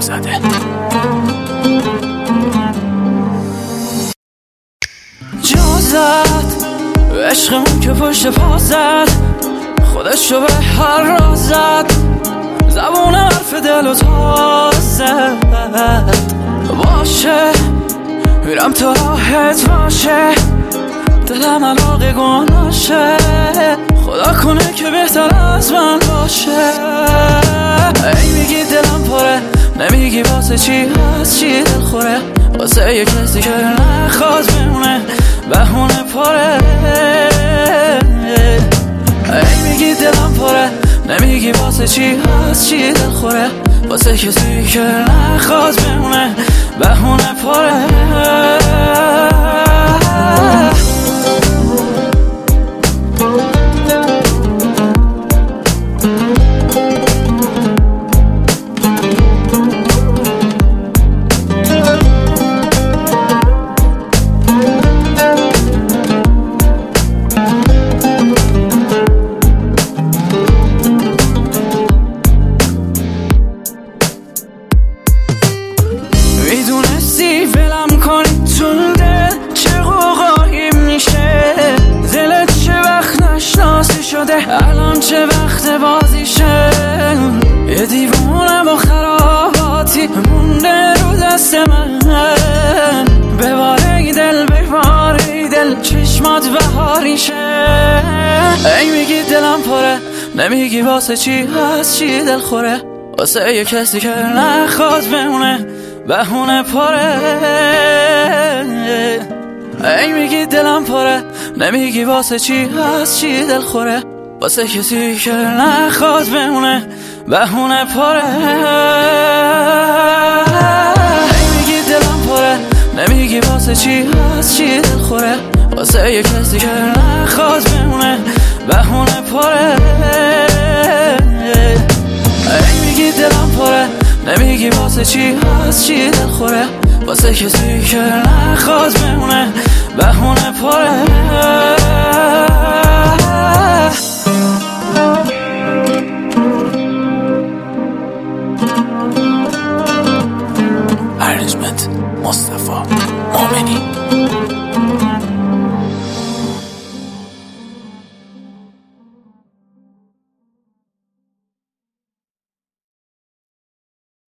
زده. جا زد عشقمون که پشت پا زد، خودشو به هر راز زد، زبون حرف دل و تازه باشه. میرم تا راحت باشه، دلم علاقه گناشه، خدا کنه که بهتر از من باشه. ای میگی دلم پره، نمیگی واسه چی هست چی دل خوره، واسه یه کسی که نخواد بمونه بهونه پره. ای میگی دلم پره، نمیگی واسه چی هست چی دل خوره، واسه کسی که نخواد بمونه بهونه پره. میدونستی ولم کنی تو دل چه قوقایی میشه، دلت چه وقت نشناسی شده الان چه وقت بازیشه. یه دیوونه با خراباتی مونده رو دست من، بباره دل بباره دل چشمات بهاریشه. ای میگی دلم پره، نمیگی واسه چی هست چی دل خوره، واسه یه کسی که نخواد بمونه بهونه پره. ای میگی دلم پره، نمیگی واسه چی هست چی دل خوره، واسه کسی که نخواد بمونه بهونه پره. ای میگی دلم پره، نمیگی واسه چی هست چی دل خوره، واسه یه کسی که نخواد بمونه بهونه پره. ای میگی دلم پره، نمیگی واسه چی هست چی دل خوره، واسه کسی که نخواد بمونه بهونه پره. ارنجمنت مصطفی مومنی.